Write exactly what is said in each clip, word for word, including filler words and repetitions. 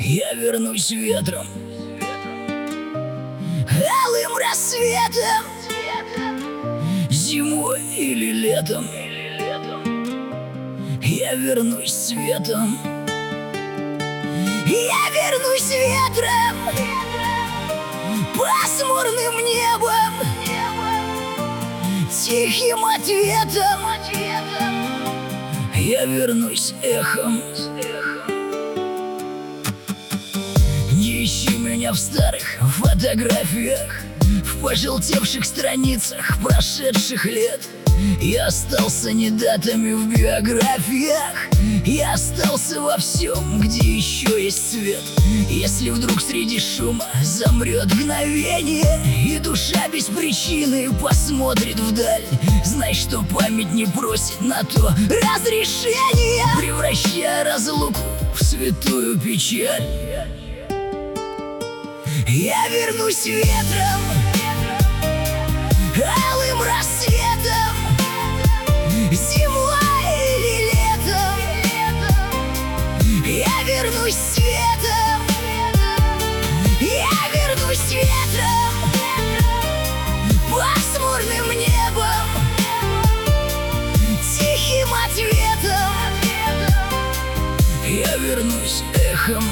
Я вернусь ветром, алым рассветом, зимой или летом. Я вернусь светом, я вернусь ветром, пасмурным небом, тихим ответом. Я вернусь эхом. Не ищи меня в старых фотографиях, в пожелтевших страницах прошедших лет. Я остался не датами в биографиях, я остался во всем, где еще есть свет. Если вдруг среди шума замрет мгновение, и душа без причины посмотрит вдаль, знай, что память не просит на то разрешения, превращая разлуку в святую печаль. Я вернусь ветром, алым рассветом, зимой или летом. Я вернусь светом, я вернусь ветром, пасмурным небом, тихим ответом. Я вернусь эхом.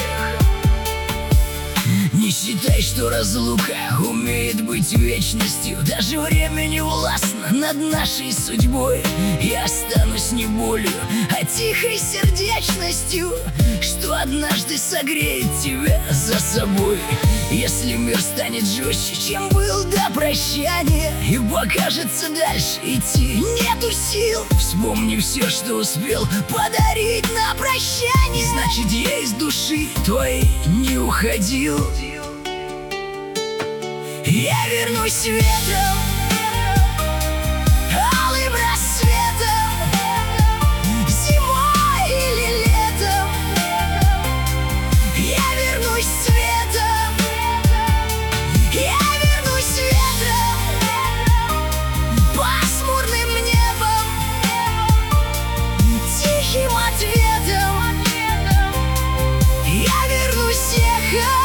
Не считай, что разлука умеет быть вечностью. Даже время не властно над нашей судьбой. Я останусь не болью, а тихой сердечностью, что однажды согреет тебя за собой. Если мир станет жестче, чем был до прощания, и покажется дальше идти нету сил, вспомни все, что успел подарить на прощание. Значит, я из души твоей не уходил. Я вернусь ветром, алым рассветом, зимой или летом. Я вернусь светом, я вернусь ветром, пасмурным небом, тихим ответом. Я вернусь эхом.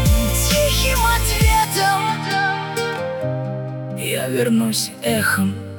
Я вернусь эхом.